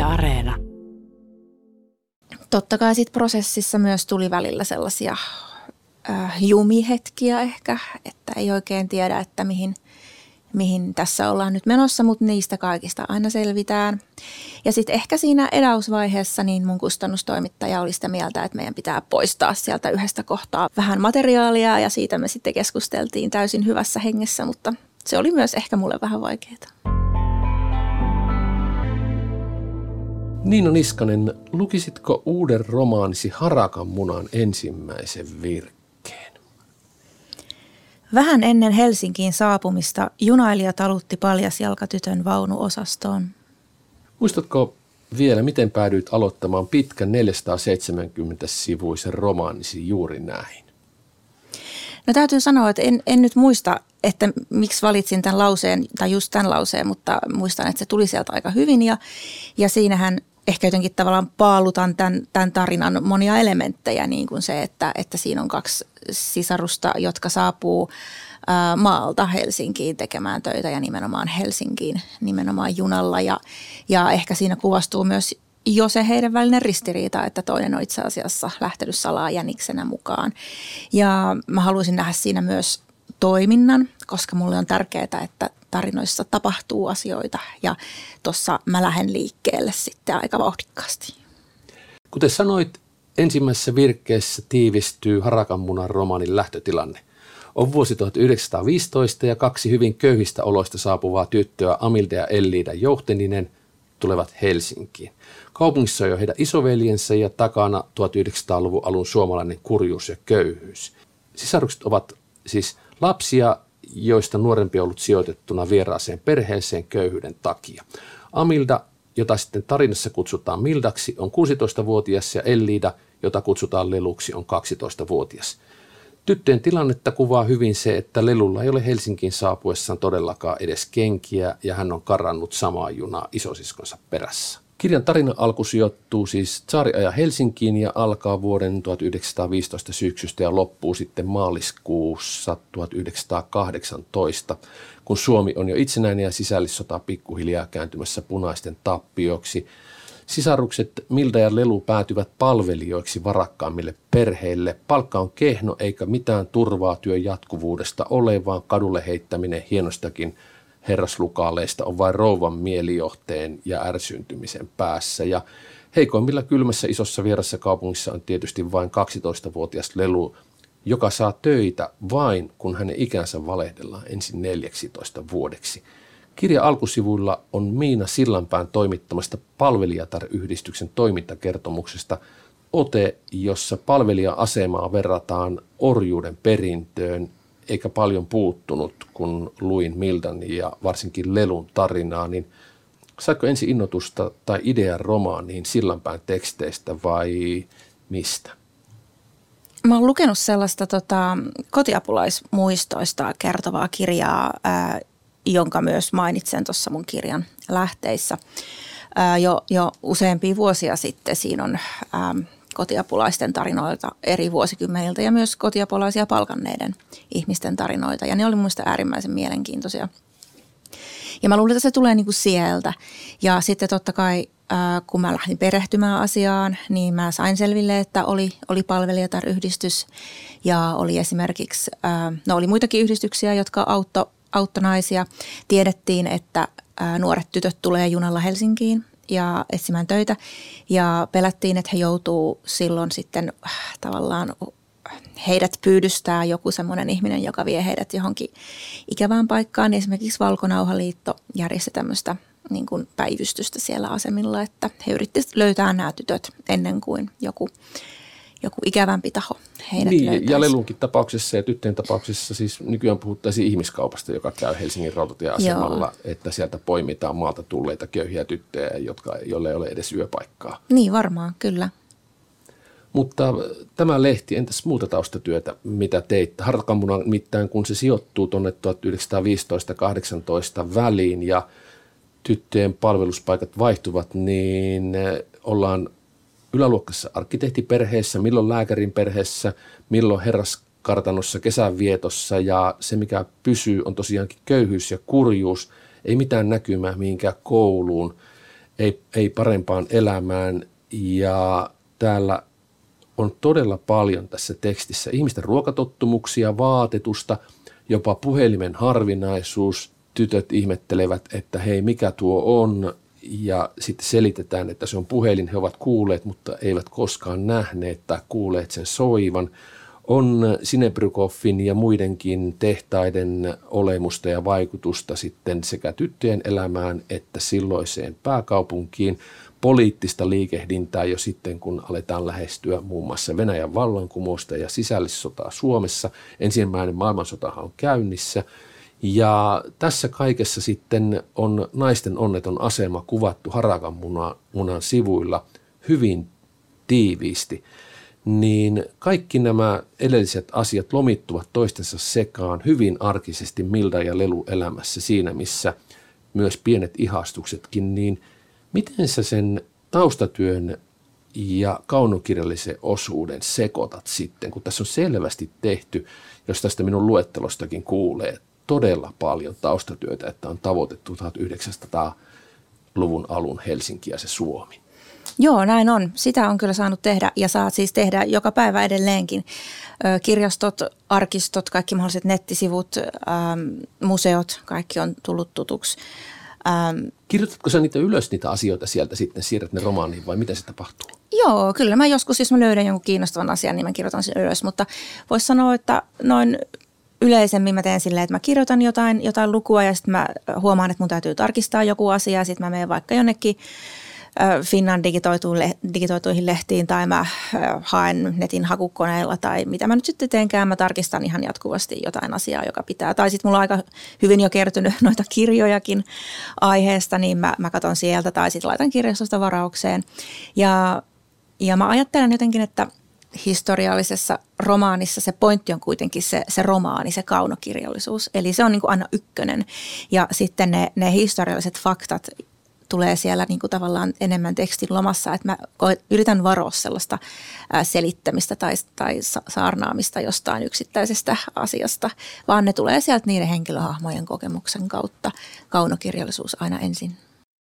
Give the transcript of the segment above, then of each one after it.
Areena. Totta kai sit prosessissa myös tuli välillä sellaisia jumihetkiä ehkä, että ei oikein tiedä, että mihin tässä ollaan nyt menossa, mutta niistä kaikista aina selvitään. Ja sitten ehkä siinä edausvaiheessa niin mun kustannustoimittaja oli sitä mieltä, että meidän pitää poistaa sieltä yhdestä kohtaa vähän materiaalia ja siitä me sitten keskusteltiin täysin hyvässä hengessä, mutta se oli myös ehkä mulle vähän vaikeaa. Niina Niskanen, lukisitko uuden romaanisi Harakanmunan ensimmäisen virkkeen? Vähän ennen Helsinkiin saapumista junailija talutti paljasjalkatytön vaunuosastoon. Muistatko vielä, miten päädyit aloittamaan pitkän 470-sivuisen romaanisi juuri näin? No täytyy sanoa, että en nyt muista, että miksi valitsin tämän lauseen tai just tämän lauseen, mutta muistan, että se tuli sieltä aika hyvin ja siinähän ehkä jotenkin tavallaan paalutan tämän tarinan monia elementtejä, niin kuin se, että siinä on kaksi sisarusta, jotka saapuu maalta Helsinkiin tekemään töitä ja nimenomaan Helsinkiin, nimenomaan junalla. Ja ehkä siinä kuvastuu myös jo se heidän välinen ristiriita, että toinen on itse asiassa lähtenyt salaa jäniksenä mukaan. Ja mä haluaisin nähdä siinä myös toiminnan, koska mulle on tärkeää, että tarinoissa tapahtuu asioita ja tuossa mä lähden liikkeelle sitten aika vauhdikkaasti. Kuten sanoit, ensimmäisessä virkkeessä tiivistyy Harakanmunan romaanin lähtötilanne. On vuosi 1915 ja kaksi hyvin köyhistä oloista saapuvaa tyttöä, Amilda ja Elliida Jouhteninen, tulevat Helsinkiin. Kaupungissa on jo heidän isoveljensä ja takana 1900-luvun alun suomalainen kurjuus ja köyhyys. Sisarukset ovat siis lapsia, joista nuorempi on ollut sijoitettuna vieraaseen perheeseen köyhyyden takia. Amilda, jota sitten tarinassa kutsutaan Mildaksi, on 16-vuotias ja Elliida, jota kutsutaan Leluksi, on 12-vuotias. Tyttöjen tilannetta kuvaa hyvin se, että Lelulla ei ole Helsinkiin saapuessaan todellakaan edes kenkiä ja hän on karannut samaa junaa isosiskonsa perässä. Kirjan tarinan alku sijoittuu siis tsaariajan Helsinkiin ja alkaa vuoden 1915 syksystä ja loppuu sitten maaliskuussa 1918, kun Suomi on jo itsenäinen ja sisällissota pikkuhiljaa kääntymässä punaisten tappioksi. Sisarukset Milda ja Lelu päätyvät palvelijoiksi varakkaammille perheille. Palkka on kehno eikä mitään turvaa työn jatkuvuudesta ole, vaan kadulle heittäminen hienostakin herraslukaaleista on vain rouvan mielijohteen ja ärsyntymisen päässä. Ja heikoimmilla kylmässä isossa vierassa kaupungissa on tietysti vain 12-vuotias Lelu, joka saa töitä vain, kun hänen ikänsä valehdellaan ensin 14 vuodeksi. Kirja alkusivuilla on Miina Sillanpään toimittamasta Palvelijatar-yhdistyksen toimintakertomuksesta ote, jossa palvelija-asemaa verrataan orjuuden perintöön, eikä paljon puuttunut, kun luin Mildan ja varsinkin Lelun tarinaa, niin saiko ensin innotusta tai idean romaaniin Sillanpään teksteistä vai mistä? Mä oon lukenut sellaista kotiapulaismuistoista kertovaa kirjaa, jonka myös mainitsen tuossa mun kirjan lähteissä. Jo useampia vuosia sitten siinä on kotiapulaisten tarinoita eri vuosikymmeniltä ja myös kotiapulaisia palkanneiden ihmisten tarinoita. Ja ne oli mun mielestä äärimmäisen mielenkiintoisia. Ja mä luulen, että se tulee niinku sieltä. Ja sitten totta kai, kun mä lähdin perehtymään asiaan, niin mä sain selville, että oli Palvelijatar-yhdistys ja oli esimerkiksi, oli muitakin yhdistyksiä, jotka auttoi naisia. Tiedettiin, että nuoret tytöt tulee junalla Helsinkiin ja etsimään töitä ja pelättiin, että he joutuu silloin sitten tavallaan heidät pyydystää joku semmoinen ihminen, joka vie heidät johonkin ikävään paikkaan. Esimerkiksi Valkonauhaliitto järjesti tämmöistä niin kuin päivystystä siellä asemilla, että he yrittivät löytää nämä tytöt ennen kuin joku ikävämpi taho heidät löytäisi. Ja Lelunkin tapauksessa ja tyttöjen tapauksessa siis nykyään puhuttaisiin ihmiskaupasta, joka käy Helsingin rautatieasemalla, että sieltä poimitaan maalta tulleita köyhiä tyttöjä, joille ei ole edes yöpaikkaa. Niin varmaan, kyllä. Mutta tämä lehti, entäs muuta taustatyötä, mitä teit? Harakanmunan mittaan, kun se sijoittuu tuonne 1915-18 väliin ja tyttöjen palveluspaikat vaihtuvat, niin ollaan yläluokkassa arkkitehtiperheessä, milloin lääkärin perheessä, milloin herraskartanossa kesänvietossa ja se mikä pysyy on tosiaankin köyhyys ja kurjuus, ei mitään näkymää mihinkään kouluun. ei parempaan elämään. Ja täällä on todella paljon tässä tekstissä ihmisten ruokatottumuksia, vaatetusta, jopa puhelimen harvinaisuus. Tytöt ihmettelevät, että hei, mikä tuo on, ja sitten selitetään, että se on puhelin. He ovat kuulleet, mutta eivät koskaan nähneet tai kuulleet sen soivan. On Sinebrychoffin ja muidenkin tehtaiden olemusta ja vaikutusta sitten sekä tyttöjen elämään että silloiseen pääkaupunkiin. Poliittista liikehdintää jo sitten, kun aletaan lähestyä muun muassa Venäjän vallankumousta ja sisällissotaa Suomessa. Ensimmäinen maailmansotahan on käynnissä. Ja tässä kaikessa sitten on naisten onneton asema kuvattu Harakanmunan sivuilla hyvin tiiviisti. Niin kaikki nämä edelliset asiat lomittuvat toistensa sekaan hyvin arkisesti Milda ja Lelu elämässä siinä, missä myös pienet ihastuksetkin, niin miten sä sen taustatyön ja kaunokirjallisen osuuden sekoitat sitten, kun tässä on selvästi tehty, jos tästä minun luettelostakin kuulee, todella paljon taustatyötä, että on tavoitettu 1900-luvun alun Helsinki ja se Suomi. Joo, näin on. Sitä on kyllä saanut tehdä ja saat siis tehdä joka päivä edelleenkin. Kirjastot, arkistot, kaikki mahdolliset nettisivut, museot, kaikki on tullut tutuksi. Kirjoitatko sä niitä asioita sieltä sitten, siirrät ne romaaniin vai miten se tapahtuu? Joo, kyllä mä joskus, jos mä löydän jonkun kiinnostavan asian, niin mä kirjoitan sen ylös, mutta voisi sanoa, että noin yleisemmin mä teen silleen, että mä kirjoitan jotain lukua ja sitten mä huomaan, että mun täytyy tarkistaa joku asia ja sitten mä menen vaikka jonnekin Finnan digitoituihin lehtiin tai mä haen netin hakukoneella tai mitä mä nyt sitten teenkään, mä tarkistan ihan jatkuvasti jotain asiaa, joka pitää. Tai sitten mulla on aika hyvin jo kertynyt noita kirjojakin aiheesta, niin mä katson sieltä tai sitten laitan kirjastosta varaukseen. Ja mä ajattelen jotenkin, että historiallisessa romaanissa se pointti on kuitenkin se romaani, se kaunokirjallisuus. Eli se on niin kuin aina ykkönen ja sitten ne historialliset faktat tulee siellä niin kuin tavallaan enemmän tekstin lomassa, että mä yritän varoa sellaista selittämistä tai saarnaamista jostain yksittäisestä asiasta, vaan ne tulee sieltä niiden henkilöhahmojen kokemuksen kautta. Kaunokirjallisuus aina ensin.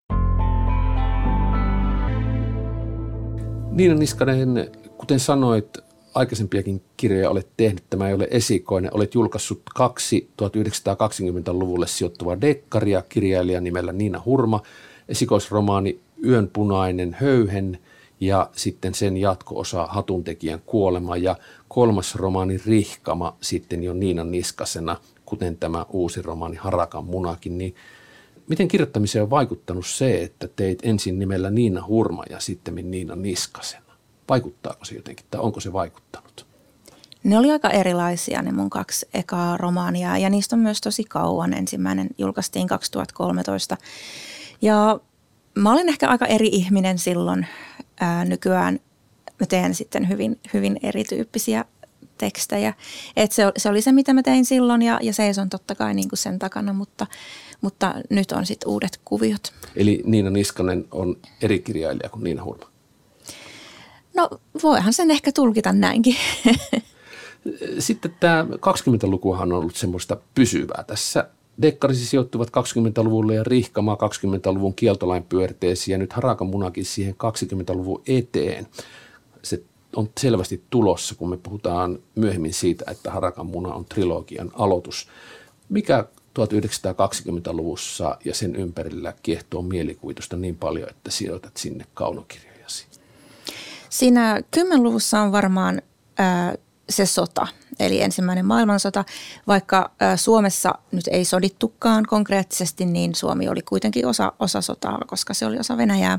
Niina Niskanen, kuten sanoit, aikaisempiakin kirjoja olet tehnyt, tämä ei ole esikoinen. Olet julkaissut 2 1920-luvulle sijoittuvaa dekkaria kirjailijan nimellä Niina Hurma, esikoisromaani Yönpunainen höyhen ja sitten sen jatko-osa Hatuntekijän kuolema ja 3. romaani Rihkama sitten jo Niinan Niskasena, kuten tämä uusi romaani Harakanmunakin. Niin miten kirjoittamiseen on vaikuttanut se, että teit ensin nimellä Niina Hurma ja sitten Niina Niskasena? Vaikuttaako se jotenkin tai onko se vaikuttanut? Ne oli aika erilaisia ne mun 2 ekaa romaania ja niistä on myös tosi kauan. Ensimmäinen julkaistiin 2013. Ja mä olin ehkä aika eri ihminen silloin. Nykyään mä teen sitten hyvin, hyvin erityyppisiä tekstejä. Et se oli se, mitä mä tein silloin ja seison totta kai niin kuin sen takana, mutta nyt on sitten uudet kuviot. Eli Niina Niskanen on eri kirjailija kuin Niina Hurma? No voihan sen ehkä tulkita näinkin. Sitten tämä 20-lukuhan on ollut semmoista pysyvää tässä. Dekkarisi sijoittuvat 20-luvulle ja Rihkama 20-luvun kieltolain pyörteisiin ja nyt Harakanmunakin siihen 20-luvun eteen. Se on selvästi tulossa, kun me puhutaan myöhemmin siitä, että Harakanmuna on trilogian aloitus. Mikä 1920-luvussa ja sen ympärillä kiehtoo mielikuvitusta niin paljon, että sijoitat sinne kaunokirjojasi? Siinä 10-luvussa on varmaan se sota, eli ensimmäinen maailmansota. Vaikka Suomessa nyt ei sodittukaan konkreettisesti, niin Suomi oli kuitenkin osa sotaa, koska se oli osa Venäjää.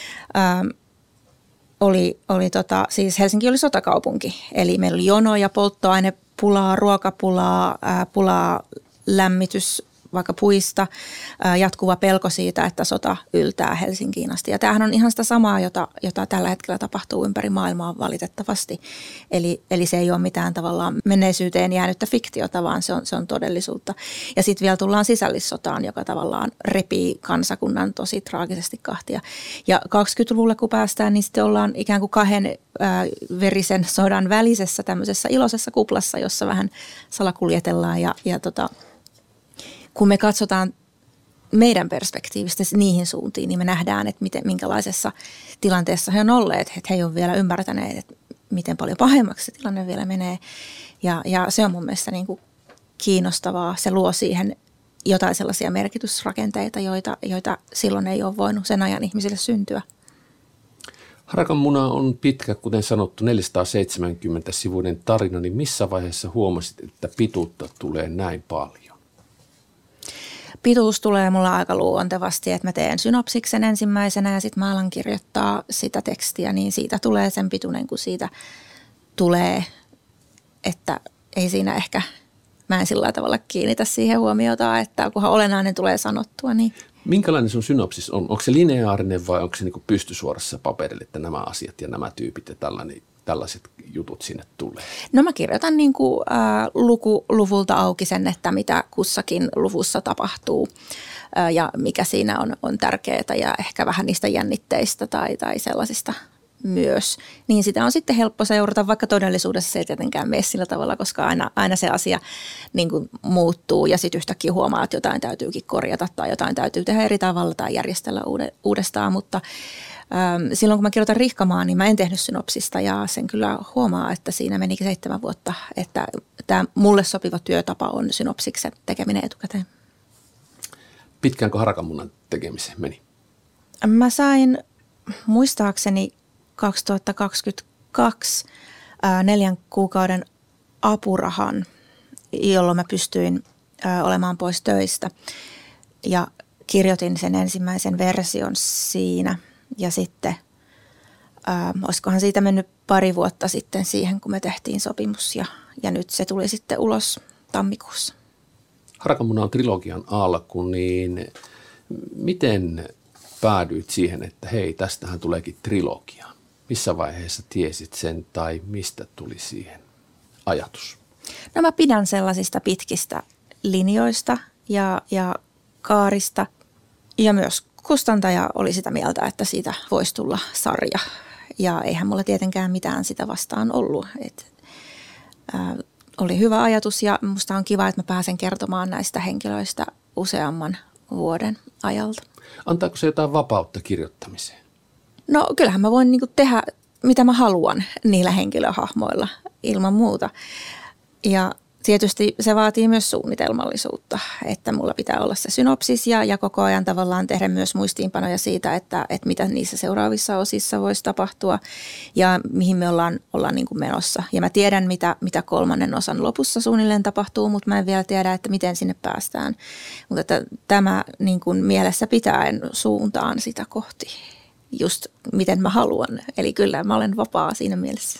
Siis Helsinki oli sotakaupunki, eli meillä oli jonoja, polttoainepulaa, ruokapulaa, pulaa lämmitys vaikka puista, jatkuva pelko siitä, että sota yltää Helsinkiin asti. Ja tämähän on ihan sitä samaa, jota tällä hetkellä tapahtuu ympäri maailmaa valitettavasti. Eli se ei ole mitään tavallaan menneisyyteen jäänyttä fiktiota, vaan se on todellisuutta. Ja sitten vielä tullaan sisällissotaan, joka tavallaan repii kansakunnan tosi traagisesti kahtia. Ja 20-luvulle kun päästään, niin sitten ollaan ikään kuin 2 verisen sodan välisessä tämmöisessä iloisessa kuplassa, jossa vähän salakuljetellaan ja kun me katsotaan meidän perspektiivistä niihin suuntiin, niin me nähdään, että minkälaisessa tilanteessa he on olleet, että he ei ole vielä ymmärtäneet, että miten paljon pahemmaksi se tilanne vielä menee. Ja se on mun mielestä niin kuin kiinnostavaa. Se luo siihen jotain sellaisia merkitysrakenteita, joita silloin ei ole voinut sen ajan ihmisille syntyä. Harakanmuna on pitkä, kuten sanottu, 470-sivuinen tarina, niin missä vaiheessa huomasit, että pituutta tulee näin paljon? Pituus tulee mulla aika luontevasti, että mä teen synopsiksen ensimmäisenä ja sitten mä alan kirjoittaa sitä tekstiä, niin siitä tulee sen pituinen, kun siitä tulee, että ei siinä ehkä, mä en sillä tavalla kiinnitä siihen huomiota, että kunhan olennainen tulee sanottua, niin. Minkälainen sun synopsis on? Onko se lineaarinen vai onko se niin pystysuorassa paperille, että nämä asiat ja nämä tyypit ja tällaiset jutut sinne tulee? No mä kirjoitan niin kuin, luvulta auki sen, että mitä kussakin luvussa tapahtuu ja mikä siinä on tärkeää ja ehkä vähän niistä jännitteistä tai sellaisista myös. Niin sitä on sitten helppo seurata, vaikka todellisuudessa se ei tietenkään mene sillä tavalla, koska aina se asia niin kuin muuttuu ja sitten yhtäkkiä huomaa, että jotain täytyykin korjata tai jotain täytyy tehdä eri tavalla tai järjestellä uudestaan, mutta silloin kun mä kirjoitan Rihkamaa, niin mä en tehnyt synopsista ja sen kyllä huomaa, että siinä meni 7 vuotta, että tämä mulle sopiva työtapa on synopsiksen tekeminen etukäteen. Pitkäänkö Harakanmunan tekemiseen meni? Mä sain muistaakseni 2022 4 kuukauden apurahan, jolloin mä pystyin olemaan pois töistä ja kirjoitin sen ensimmäisen version siinä ja sitten olisikohan siitä mennyt 2 vuotta sitten siihen, kun me tehtiin sopimus ja nyt se tuli sitten ulos tammikuussa. Harakanmuna on trilogian alku, niin miten päädyit siihen, että hei, tästähän tuleekin trilogia? Missä vaiheessa tiesit sen tai mistä tuli siihen ajatus? No mä pidän sellaisista pitkistä linjoista ja kaarista ja myös kustantaja oli sitä mieltä, että siitä voisi tulla sarja ja eihän mulla tietenkään mitään sitä vastaan ollut. Oli hyvä ajatus ja musta on kiva, että mä pääsen kertomaan näistä henkilöistä useamman vuoden ajalta. Antaako se jotain vapautta kirjoittamiseen? No kyllähän mä voin niinku tehdä mitä mä haluan niillä henkilöhahmoilla ilman muuta. Ja tietysti se vaatii myös suunnitelmallisuutta, että mulla pitää olla se synopsis ja koko ajan tavallaan tehdä myös muistiinpanoja siitä, että mitä niissä seuraavissa osissa voisi tapahtua ja mihin me ollaan niin kuin menossa. Ja mä tiedän, mitä 3. osan lopussa suunnilleen tapahtuu, mutta mä en vielä tiedä, että miten sinne päästään. Mutta että tämä niin kuin mielessä pitäen suuntaan sitä kohti, just miten mä haluan. Eli kyllä mä olen vapaa siinä mielessä.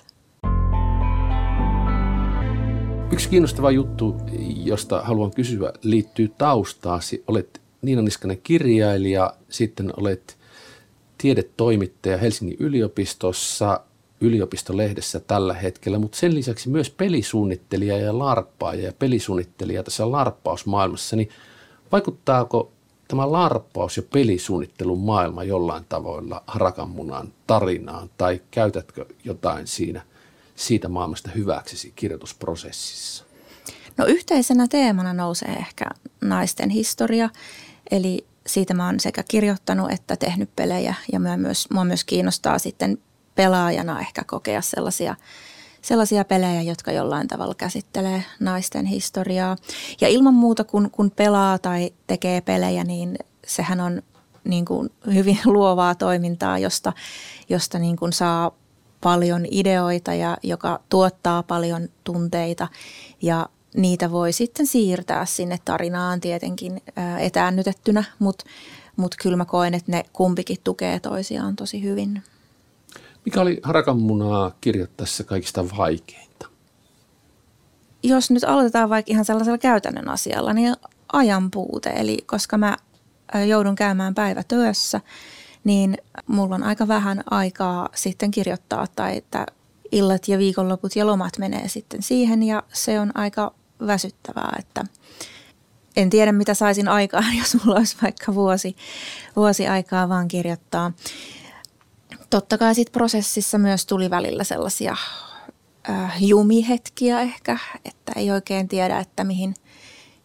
Yksi kiinnostava juttu, josta haluan kysyä, liittyy taustaasi. Olet Niina Niskanen kirjailija, sitten olet tiedetoimittaja Helsingin yliopistossa, yliopistolehdessä tällä hetkellä, mutta sen lisäksi myös pelisuunnittelija ja larppaaja ja pelisuunnittelija tässä larppausmaailmassa. Niin vaikuttaako tämä larppaus ja pelisuunnittelun maailma jollain tavoilla Harakanmunan tarinaan tai käytätkö jotain siitä maailmasta hyväksesi kirjoitusprosessissa? No yhteisenä teemana nousee ehkä naisten historia, eli siitä mä oon sekä kirjoittanut että tehnyt pelejä ja mua myös kiinnostaa sitten pelaajana ehkä kokea sellaisia pelejä, jotka jollain tavalla käsittelee naisten historiaa. Ja ilman muuta kun pelaa tai tekee pelejä, niin sehän on niin kuin hyvin luovaa toimintaa, josta niin kuin saa paljon ideoita ja joka tuottaa paljon tunteita ja niitä voi sitten siirtää sinne tarinaan tietenkin etäännytettynä, mutta kyllä mä koen, että ne kumpikin tukee toisiaan tosi hyvin. Mikä oli Harakanmunaa kirjoittaessa kaikista vaikeinta? Jos nyt aloitetaan vaikka ihan sellaisella käytännön asialla, niin ajan puute. Eli koska mä joudun käymään päivätyössä, niin mulla on aika vähän aikaa sitten kirjoittaa tai että illat ja viikonloput ja lomat menee sitten siihen ja se on aika väsyttävää, että en tiedä mitä saisin aikaan, jos mulla olisi vaikka vuosi aikaa vaan kirjoittaa. Totta kai sitten prosessissa myös tuli välillä sellaisia jumihetkiä ehkä, että ei oikein tiedä, että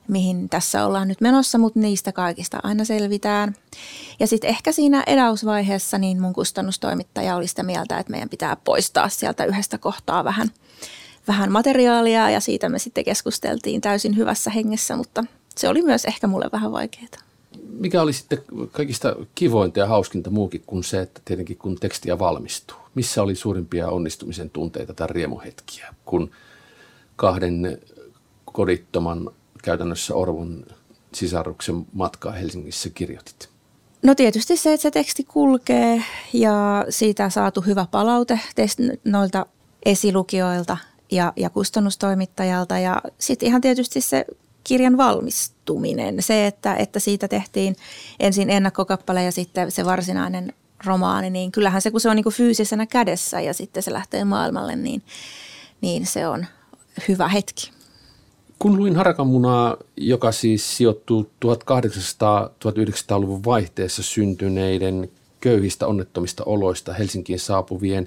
mihin tässä ollaan nyt menossa, mutta niistä kaikista aina selvitään. Ja sitten ehkä siinä edausvaiheessa niin mun kustannustoimittaja oli sitä mieltä, että meidän pitää poistaa sieltä yhdestä kohtaa vähän materiaalia ja siitä me sitten keskusteltiin täysin hyvässä hengessä, mutta se oli myös ehkä mulle vähän vaikeaa. Mikä oli sitten kaikista kivointa ja hauskinta muukin kuin se, että tietenkin kun tekstiä valmistuu? Missä oli suurimpia onnistumisen tunteita tai riemuhetkiä, kun kahden kodittoman käytännössä orvon sisaruksen matkaa Helsingissä kirjoitit? No tietysti se, että se teksti kulkee ja siitä saatu hyvä palaute noilta esilukijoilta ja kustannustoimittajalta ja sitten ihan tietysti se kirjan valmistuminen. Se, että siitä tehtiin ensin ennakkokappale ja sitten se varsinainen romaani, niin kyllähän se, kun se on niin kuin fyysisenä kädessä ja sitten se lähtee maailmalle, niin se on hyvä hetki. Kun luin Harakanmunaa, joka siis sijoittuu 1800-1900-luvun vaihteessa syntyneiden köyhistä onnettomista oloista Helsinkiin saapuvien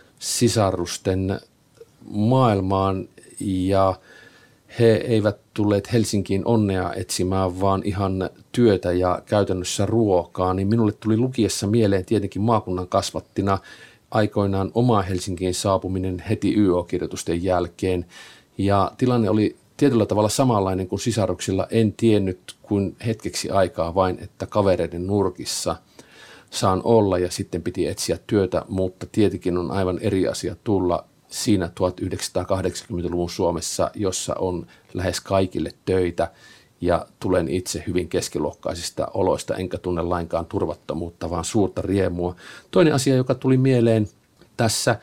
sisarusten maailmaan ja he eivät tulleet Helsinkiin onnea etsimään, vaan ihan työtä ja käytännössä ruokaa, niin minulle tuli lukiessa mieleen tietenkin maakunnan kasvattina aikoinaan oma Helsinkiin saapuminen heti YO-kirjoitusten jälkeen. Ja tilanne oli tietyllä tavalla samanlainen kuin sisaruksilla. En tiennyt kuin hetkeksi aikaa vain, että kavereiden nurkissa saan olla ja sitten piti etsiä työtä, mutta tietenkin on aivan eri asia tulla siinä 1980-luvun Suomessa, jossa on lähes kaikille töitä ja tulen itse hyvin keskiluokkaisista oloista, enkä tunne lainkaan turvattomuutta, vaan suurta riemua. Toinen asia, joka tuli mieleen tässä,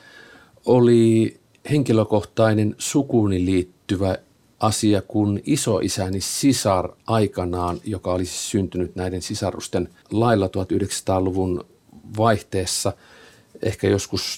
oli henkilökohtainen sukuuni liittyvä asia, kun isoisäni sisar aikanaan, joka olisi syntynyt näiden sisarusten lailla 1900-luvun vaihteessa, ehkä joskus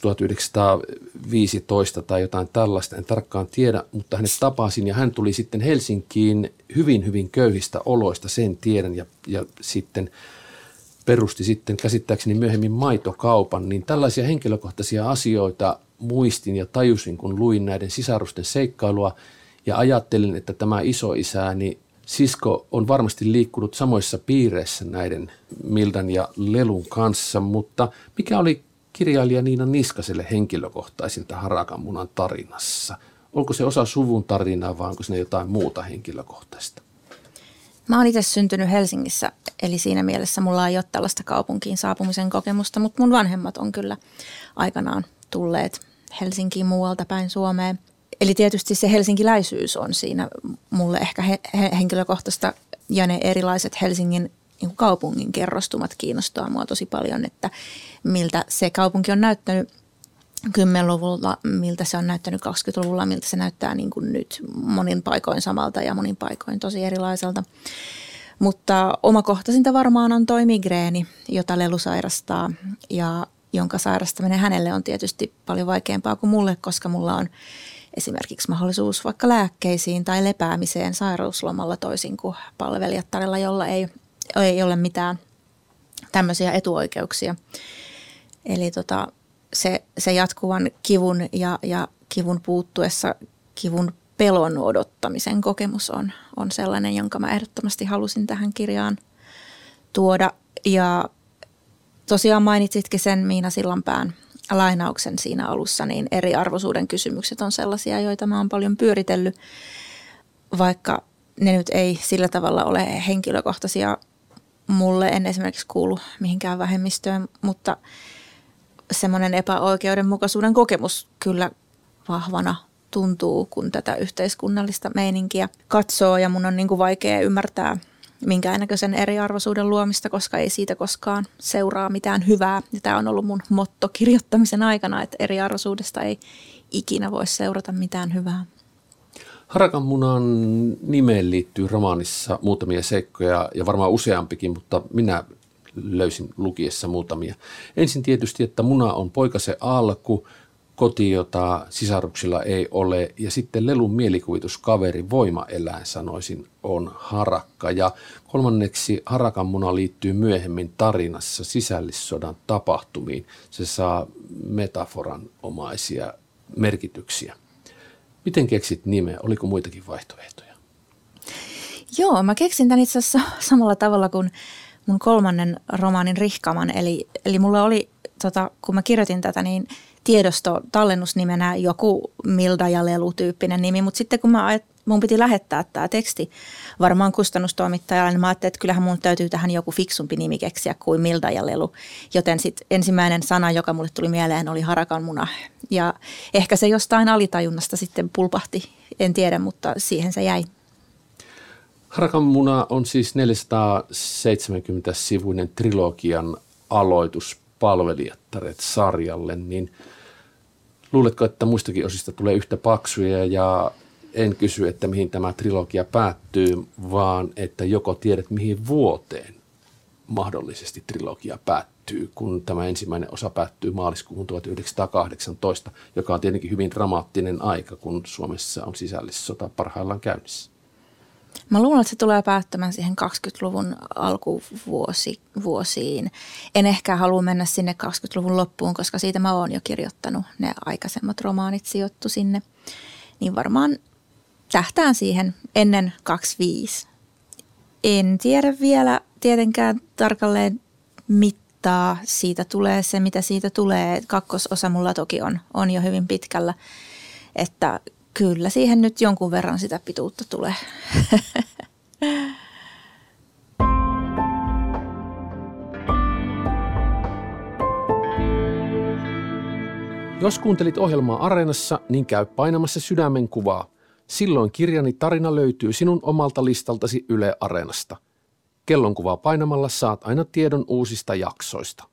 1915 tai jotain tällaista, en tarkkaan tiedä, mutta hänet tapasin ja hän tuli sitten Helsinkiin hyvin, hyvin köyhistä oloista, sen tiedän, ja sitten perusti sitten käsittääkseni myöhemmin maitokaupan, niin tällaisia henkilökohtaisia asioita muistin ja tajusin, kun luin näiden sisarusten seikkailua ja ajattelin, että tämä isoisäni sisko on varmasti liikkunut samoissa piireissä näiden Mildan ja Lelun kanssa, mutta mikä oli kirjailija Niina Niskaselle henkilökohtaisinta Harakanmunan tarinassa? Onko se osa suvun tarinaa vai onko se jotain muuta henkilökohtaista? Mä oon itse syntynyt Helsingissä, eli siinä mielessä mulla ei ole tällaista kaupunkiin saapumisen kokemusta, mutta mun vanhemmat on kyllä aikanaan tulleet Helsinkiin muualta päin Suomeen. Eli tietysti se helsinkiläisyys on siinä mulle ehkä henkilökohtaista ja ne erilaiset Helsingin niin kaupungin kerrostumat kiinnostaa mua tosi paljon, että miltä se kaupunki on näyttänyt 10-luvulla, miltä se on näyttänyt 20-luvulla, miltä se näyttää niin kuin nyt monin paikoin samalta ja monin paikoin tosi erilaiselta. Mutta omakohtaisinta varmaan on toi migreeni, jota Lelu sairastaa ja jonka sairastaminen hänelle on tietysti paljon vaikeampaa kuin mulle, koska mulla on esimerkiksi mahdollisuus vaikka lääkkeisiin tai lepäämiseen sairauslomalla toisin kuin palvelijattarilla, jolla ei ole mitään tämmöisiä etuoikeuksia. Eli se jatkuvan kivun ja kivun puuttuessa kivun pelon odottamisen kokemus on sellainen, jonka mä ehdottomasti halusin tähän kirjaan tuoda. Ja tosiaan mainitsitkin sen Miina Sillanpään lainauksen siinä alussa, niin eriarvoisuuden kysymykset on sellaisia, joita mä oon paljon pyöritellyt, vaikka ne nyt ei sillä tavalla ole henkilökohtaisia mulle. En esimerkiksi kuulu mihinkään vähemmistöön, mutta semmoinen epäoikeudenmukaisuuden kokemus kyllä vahvana tuntuu, kun tätä yhteiskunnallista meininkiä katsoo ja mun on niin kuin vaikea ymmärtää minkäännäköisen eriarvoisuuden luomista, koska ei siitä koskaan seuraa mitään hyvää. Ja tämä on ollut mun motto kirjoittamisen aikana, että eriarvoisuudesta ei ikinä voi seurata mitään hyvää. Harakanmunan nimeen liittyy romaanissa muutamia seikkoja ja varmaan useampikin, mutta minä löysin lukiessa muutamia. Ensin tietysti, että muna on poikasen alku, koti, jota sisaruksilla ei ole, ja sitten Lelun mielikuvituskaveri, voimaeläin sanoisin, on harakka. Ja kolmanneksi Harakanmuna liittyy myöhemmin tarinassa sisällissodan tapahtumiin. Se saa metaforanomaisia merkityksiä. Miten keksit nimeä? Oliko muitakin vaihtoehtoja? Joo, mä keksin tämän itse asiassa samalla tavalla kuin mun kolmannen romaanin Rihkaman. Eli mulla oli, kun mä kirjoitin tätä, niin tiedosto tallennusnimenä joku Milda ja Lelu-tyyppinen nimi, mutta sitten kun mun piti lähettää tämä teksti varmaan kustannustoimittajalle, niin mä ajattelin, että kyllähän mun täytyy tähän joku fiksumpi nimi keksiä kuin Milda ja Lelu. Joten sitten ensimmäinen sana, joka mulle tuli mieleen, oli harakanmuna. Ja ehkä se jostain alitajunnasta sitten pulpahti, en tiedä, mutta siihen se jäi. Harakanmuna on siis 470-sivuinen trilogian aloitus Palvelijattaret-sarjalle, niin luuletko, että muistakin osista tulee yhtä paksuja ja en kysy, että mihin tämä trilogia päättyy, vaan että joko tiedät, mihin vuoteen mahdollisesti trilogia päättyy, kun tämä ensimmäinen osa päättyy maaliskuuhun 1918, joka on tietenkin hyvin dramaattinen aika, kun Suomessa on sisällissota parhaillaan käynnissä. Mä luulen, että se tulee päättämään siihen 20-luvun alkuvuosiin. En ehkä halua mennä sinne 20-luvun loppuun, koska siitä mä oon jo kirjoittanut. Ne aikaisemmat romaanit sijoittu sinne. Niin varmaan tähtään siihen ennen 25. En tiedä vielä tietenkään tarkalleen mittaa. Siitä tulee se, mitä siitä tulee. Kakkososa mulla toki on jo hyvin pitkällä, että kyllä siihen nyt jonkun verran sitä pituutta tulee. Jos kuuntelit ohjelmaa Areenassa, niin käy painamassa sydämen kuvaa. Silloin kirjani tarina löytyy sinun omalta listaltasi Yle Areenasta. Kellonkuvaa painamalla saat aina tiedon uusista jaksoista.